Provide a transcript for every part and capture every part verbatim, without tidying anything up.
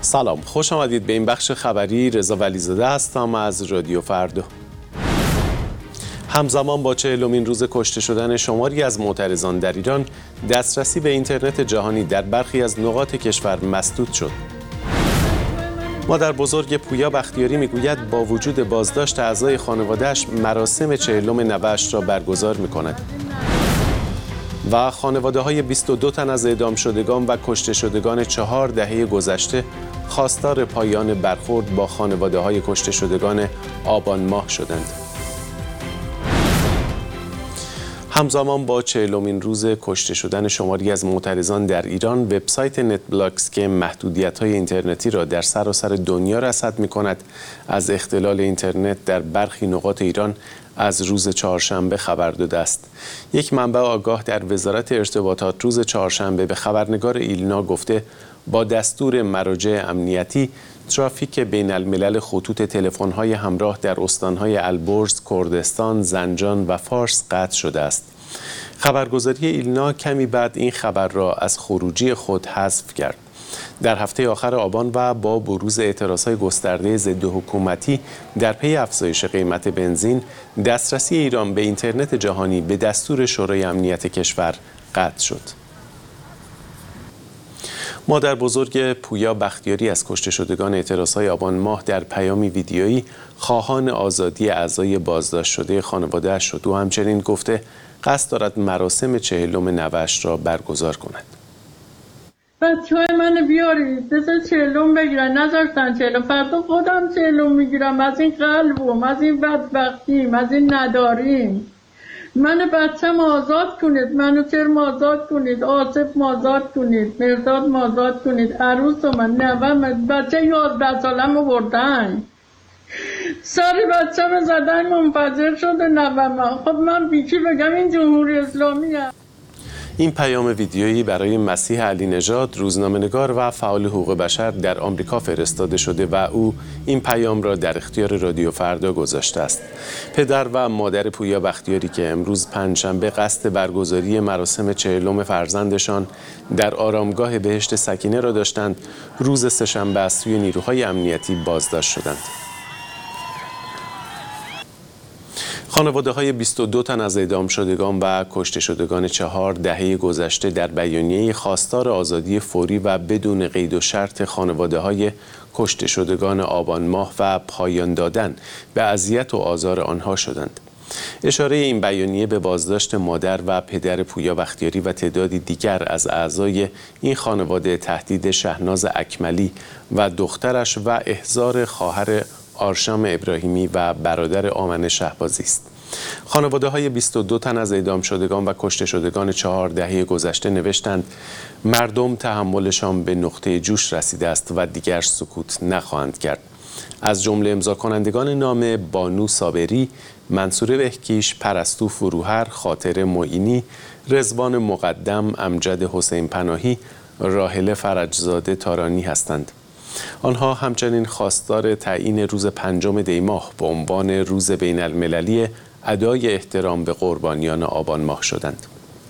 سلام، خوش آمدید به این بخش خبری. رضا ولیزاده هستم از رادیو فردا. همزمان با چهلمین روز کشته شدن شماری از معترضان در ایران، دسترسی به اینترنت جهانی در برخی از نقاط کشور مسدود شد. مادر بزرگ پویا بختیاری میگوید با وجود بازداشت اعضای خانواده‌اش مراسم چهلم نوه‌اش را برگزار می‌کند. و خانواده های بیست و دو تن از اعدام شدگان و کشته شدگان چهار دهه گذشته خواستار پایان برخورد با خانواده های کشته شدگان آبان ماه شدند. همزمان با چهلمین روز کشته شدن شماری از معترضان در ایران، وبسایت نت بلاکس که محدودیت‌های اینترنتی را در سراسر دنیا رصد می‌کند، از اختلال اینترنت در برخی نقاط ایران از روز چهارشنبه خبر داده است. یک منبع آگاه در وزارت ارتباطات روز چهارشنبه به خبرنگار ایلنا گفته با دستور مراجع امنیتی ترافیک بین الملل خطوط تلفن‌های همراه در استان‌های البرز، کردستان، زنجان و فارس قطع شده است. خبرگزاری ایلنا کمی بعد این خبر را از خروجی خود حذف کرد. در هفته آخر آبان و با بروز اعتراضهای گسترده ضد حکومتی در پی افزایش قیمت بنزین، دسترسی ایران به اینترنت جهانی به دستور شورای امنیت کشور قطع شد. مادر بزرگ پویا بختیاری از کشته شدگان اعتراضهای آبان ماه در پیامی ویدیویی خواهان آزادی اعضای بازداشت شده خانواده‌اش شد و همچنین گفته قصد دارد مراسم چهلم نوه‌اش را برگزار کند. بچه های من بیارید بذار چهلم بگیرن، نذاشتن چهلم، فردا خودم چهلم میگیرم. از این قلبم، از این بدبختیم، از این نداریم. من بچم آزاد کنید، منو چرم آزاد کنید، آصف آزاد کنید، مرداد آزاد کنید، عروس من، نوام، بچه یازده سالم رو بردن، سری بچم زدن منفجر شده نوام. خب من بیچی بگم این جمهوری اسلامی هست. این پیام ویدیویی برای مسیح علی نژاد، روزنامه‌نگار و فعال حقوق بشر در آمریکا فرستاده شده و او این پیام را در اختیار رادیو فردا گذاشته است. پدر و مادر پویا بختیاری که امروز پنجشنبه قصد برگزاری مراسم چهلم فرزندشان در آرامگاه بهشت سکینه را داشتند، روز سه‌شنبه از سوی نیروهای امنیتی بازداشت شدند. خانواده های بیست و دو تن از اعدام شدگان و کشته شدگان چهار دهه گذشته در بیانیه خواستار آزادی فوری و بدون قید و شرط خانواده های کشته شدگان آبان ماه و پایان دادن به اذیت و آزار آنها شدند. اشاره این بیانیه به بازداشت مادر و پدر پویا بختیاری و تعدادی دیگر از اعضای این خانواده، تهدید شهناز اکملی و دخترش و احضار خواهر آرشام ابراهیمی و برادر آمنه شهبازی است. خانواده های بیست و دو تن از اعدام شدگان و کشته شدگان چهار دهه گذشته نوشتند مردم تحملشان به نقطه جوش رسیده است و دیگر سکوت نخواهند کرد. از جمله امضا کنندگان نامه بانو صابری، منصوره بهکیش، پرستو فروهر، خاطر معینی، رضوان مقدم، امجد حسین پناهی، راحله فرجزاده تارانی هستند. آنها همچنین خواستار تعیین روز پنجم دی ماه به عنوان روز بین المللی ادای احترام به قربانیان آبان ماه شدند.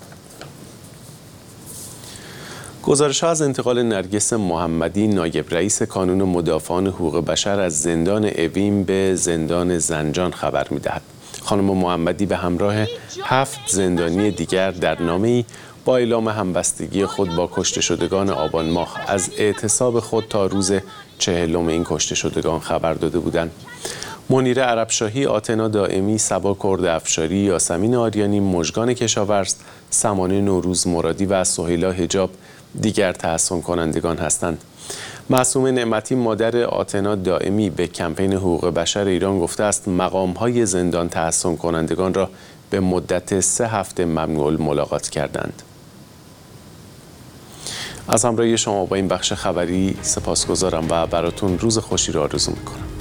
گزارش‌ها از انتقال نرگس محمدی، نایب رئیس کانون مدافعان حقوق بشر، از زندان اوین به زندان زنجان خبر می‌دهد. خانم محمدی به همراه هفت زندانی دیگر در نامه‌ای با اعلام همبستگی خود با کشته شدگان آبان ماه از اعتصاب خود تا روز چهلم این کشته شدگان خبر داده بودند. منیره عربشاهی، آتنا دائمی، صبا کرد افشاری، یاسمین آریانی، مژگان کشاورز، سمانه نوروز مرادی و سهیلا حجاب دیگر تحسن کنندگان هستند. معصومه نعمتی، مادر آتنا دائمی، به کمپین حقوق بشر ایران گفته است مقام‌های زندان تحسن کنندگان را به مدت سه هفته ممنوع الملاقات کردند. از همراهی شما با این بخش خبری سپاسگزارم و براتون روز خوشی را آرزو می‌کنم.